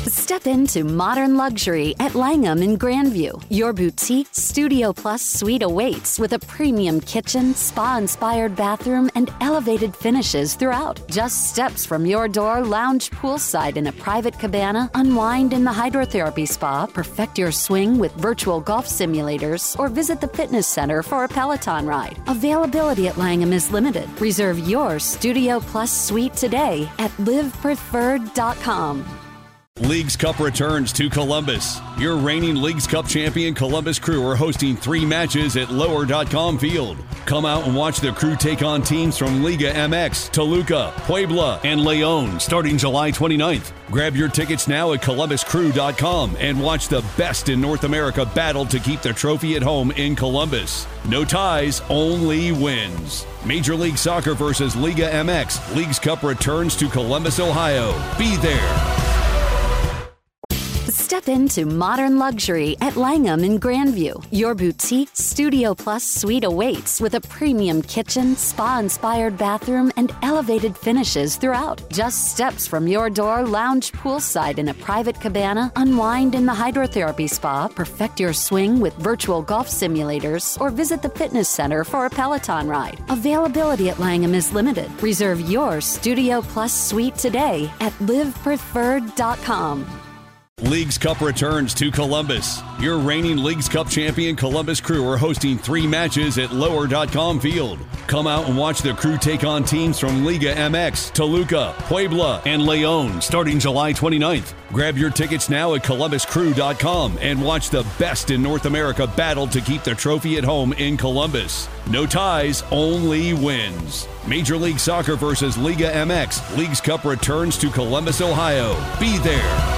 Step into modern luxury at Langham in Grandview. Your boutique Studio Plus suite awaits with a premium kitchen, spa-inspired bathroom, and elevated finishes throughout. Just steps from your door, lounge poolside in a private cabana, unwind in the hydrotherapy spa, perfect your swing with virtual golf simulators, or visit the fitness center for a Peloton ride. Availability at Langham is limited. Reserve your Studio Plus suite today at livepreferred.com. Leagues Cup returns to Columbus. Your reigning Leagues Cup champion Columbus Crew are hosting 3 matches at Lower.com Field. Come out and watch the Crew take on teams from Liga MX, Toluca, Puebla, and Leon starting July 29th. Grab your tickets now at columbuscrew.com and watch the best in North America battle to keep the trophy at home in Columbus. No ties, only wins. Major League Soccer versus Liga MX. Leagues Cup returns to Columbus, Ohio. Be there. Step into modern luxury at Langham in Grandview. Your boutique Studio Plus suite awaits with a premium kitchen, spa-inspired bathroom, and elevated finishes throughout. Just steps from your door, lounge poolside in a private cabana, unwind in the hydrotherapy spa, perfect your swing with virtual golf simulators, or visit the fitness center for a Peloton ride. Availability at Langham is limited. Reserve your Studio Plus suite today at livepreferred.com. Leagues Cup returns to Columbus. Your reigning Leagues Cup champion Columbus Crew are hosting 3 matches at Lower.com Field. Come out and watch the Crew take on teams from Liga MX, Toluca, Puebla, and Leon starting July 29th. Grab your tickets now at columbuscrew.com and watch the best in North America battle to keep the trophy at home in Columbus. No ties, only wins. Major League Soccer versus Liga MX. Leagues Cup returns to Columbus, Ohio. Be there.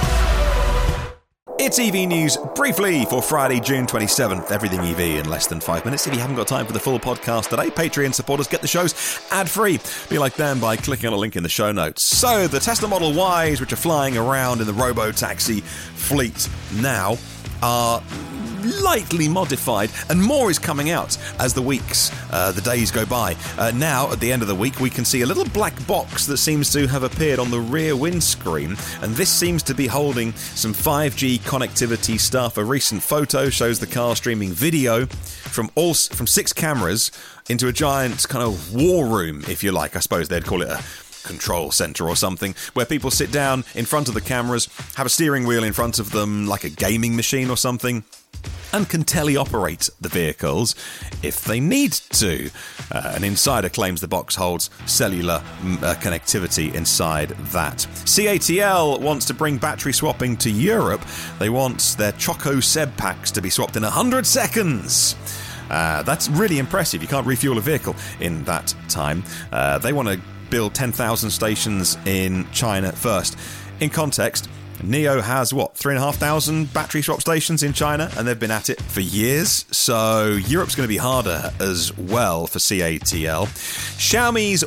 It's EV News briefly for Friday, June 27th. Everything EV in less than 5 minutes. If you haven't got time for the full podcast today, Patreon supporters get the shows ad-free. Be like them by clicking on a link in the show notes. So, the Tesla Model Ys, which are flying around in the robo-taxi fleet now, are lightly modified, and more is coming out as the days go by. Now, at the end of the week, we can see a little black box that seems to have appeared on the rear windscreen, and this seems to be holding some 5G connectivity stuff. A recent photo shows the car streaming video from 6 cameras into a giant kind of war room, if you like. I suppose they'd call it a control center or something, where people sit down in front of the cameras, have a steering wheel in front of them like a gaming machine or something, and can teleoperate the vehicles if they need to. An insider claims the box holds cellular connectivity inside that. CATL wants to bring battery swapping to Europe. They want their Choco Seb packs to be swapped in 100 seconds. That's really impressive. You can't refuel a vehicle in that time. They want to build 10,000 stations in China first. In context, NIO has, 3,500 battery swap stations in China, and they've been at it for years, so Europe's going to be harder as well for CATL. Xiaomi's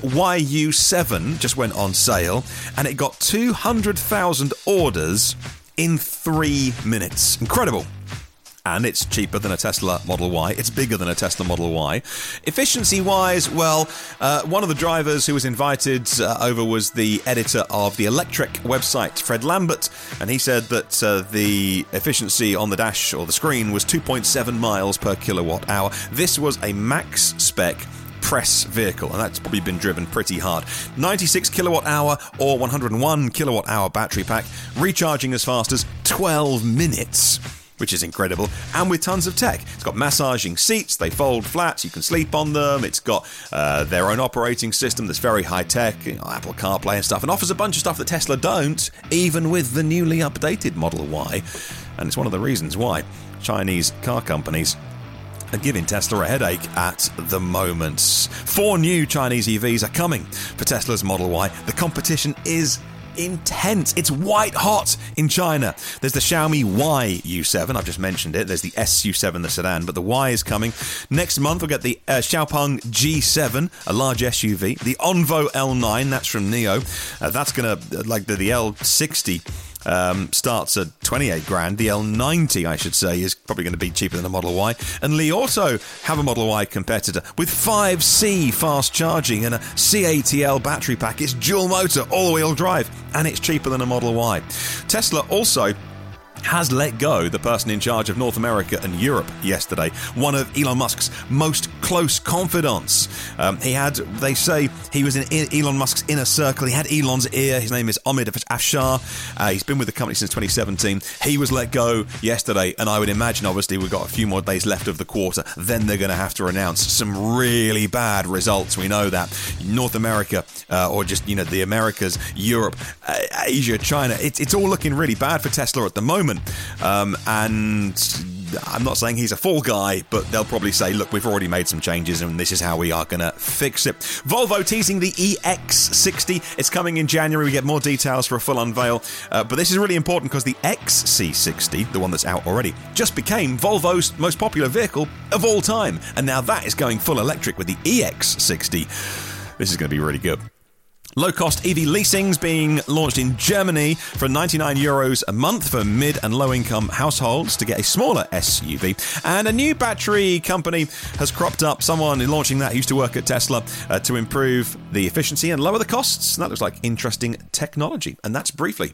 YU7 just went on sale, and it got 200,000 orders in 3 minutes. Incredible. And it's cheaper than a Tesla Model Y. It's bigger than a Tesla Model Y. Efficiency-wise, one of the drivers who was invited over was the editor of the Electric website, Fred Lambert, and he said that the efficiency on the dash or the screen was 2.7 miles per kilowatt hour. This was a max spec press vehicle, and that's probably been driven pretty hard. 96 kilowatt hour or 101 kilowatt hour battery pack, recharging as fast as 12 minutes. Which is incredible, and with tons of tech. It's got massaging seats, they fold flat, so you can sleep on them. It's got their own operating system that's very high-tech, Apple CarPlay and stuff, and offers a bunch of stuff that Tesla don't, even with the newly updated Model Y. And it's one of the reasons why Chinese car companies are giving Tesla a headache at the moment. 4 new Chinese EVs are coming for Tesla's Model Y. The competition is intense. It's white hot in China. There's the Xiaomi YU7. I've just mentioned it. There's the SU7, the sedan, but the Y is coming. Next month, we'll get the Xiaopeng G7, a large SUV. The Onvo L9, that's from NIO. That's going to, like the L60, starts at 28 grand. The L90, I should say, is probably going to be cheaper than a Model Y. And Li also have a Model Y competitor with 5C fast charging and a CATL battery pack. It's dual motor, all-wheel drive, and it's cheaper than a Model Y. Tesla also has let go the person in charge of North America and Europe yesterday, one of Elon Musk's most close confidants. They say he was in Elon Musk's inner circle. He had Elon's ear. His name is Omid Afshar. He's been with the company since 2017. He was let go yesterday, and I would imagine, obviously, we've got a few more days left of the quarter. Then they're going to have to announce some really bad results. We know that. North America, or just, the Americas, Europe, Asia, China, it's all looking really bad for Tesla at the moment. And I'm not saying he's a fall guy, but they'll probably say, look, we've already made some changes and this is how we are going to fix it. Volvo teasing the EX60. It's coming in January. We get more details for a full unveil. But this is really important because the XC60, the one that's out already, just became Volvo's most popular vehicle of all time. And now that is going full electric with the EX60. This is going to be really good. Low-cost EV leasing's being launched in Germany for €99 a month for mid- and low-income households to get a smaller SUV. And a new battery company has cropped up, someone launching that who used to work at Tesla, to improve the efficiency and lower the costs. And that looks like interesting technology. And that's briefly.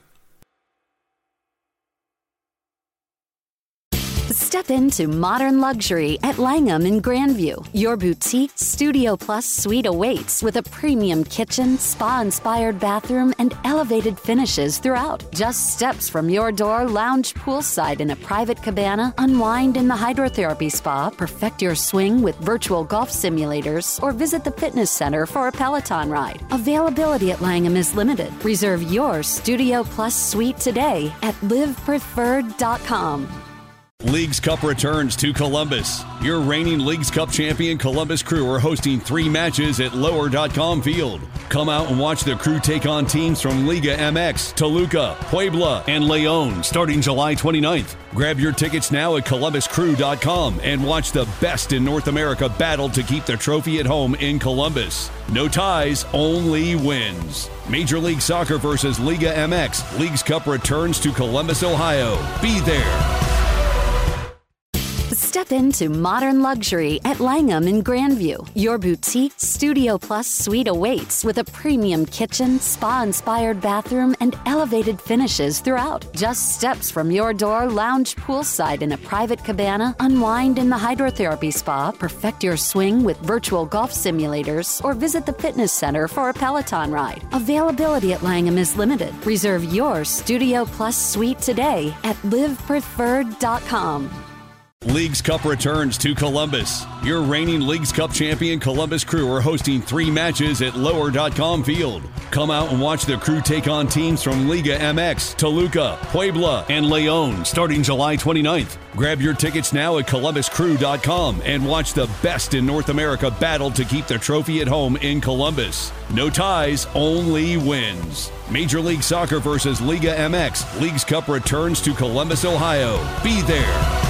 Step into modern luxury at Langham in Grandview. Your boutique Studio Plus suite awaits with a premium kitchen, spa-inspired bathroom, and elevated finishes throughout. Just steps from your door, lounge poolside in a private cabana, unwind in the hydrotherapy spa, perfect your swing with virtual golf simulators, or visit the fitness center for a Peloton ride. Availability at Langham is limited. Reserve your Studio Plus suite today at livepreferred.com. Leagues Cup returns to Columbus. Your reigning Leagues Cup champion Columbus Crew are hosting 3 matches at lower.com field. Come out and watch the Crew take on teams from Liga MX, Toluca, Puebla, and Leon starting July 29th. Grab your tickets now at columbuscrew.com and watch the best in North America battle to keep the trophy at home in Columbus. No ties, only wins. Major League Soccer versus Liga MX. Leagues Cup returns to Columbus, Ohio. Be there. Step into modern luxury at Langham in Grandview. Your boutique Studio Plus suite awaits with a premium kitchen, spa-inspired bathroom, and elevated finishes throughout. Just steps from your door, lounge poolside in a private cabana, unwind in the hydrotherapy spa, perfect your swing with virtual golf simulators, or visit the fitness center for a Peloton ride. Availability at Langham is limited. Reserve your Studio Plus suite today at livepreferred.com. Leagues Cup returns to Columbus. Your reigning Leagues Cup champion Columbus Crew are hosting 3 matches at lower.com field. Come out and watch the Crew take on teams from Liga MX, Toluca, Puebla, and Leon starting July 29th. Grab your tickets now at columbuscrew.com and watch the best in North America battle to keep the trophy at home in Columbus. No ties, only wins. Major League Soccer versus Liga MX. Leagues Cup returns to Columbus, Ohio. Be there.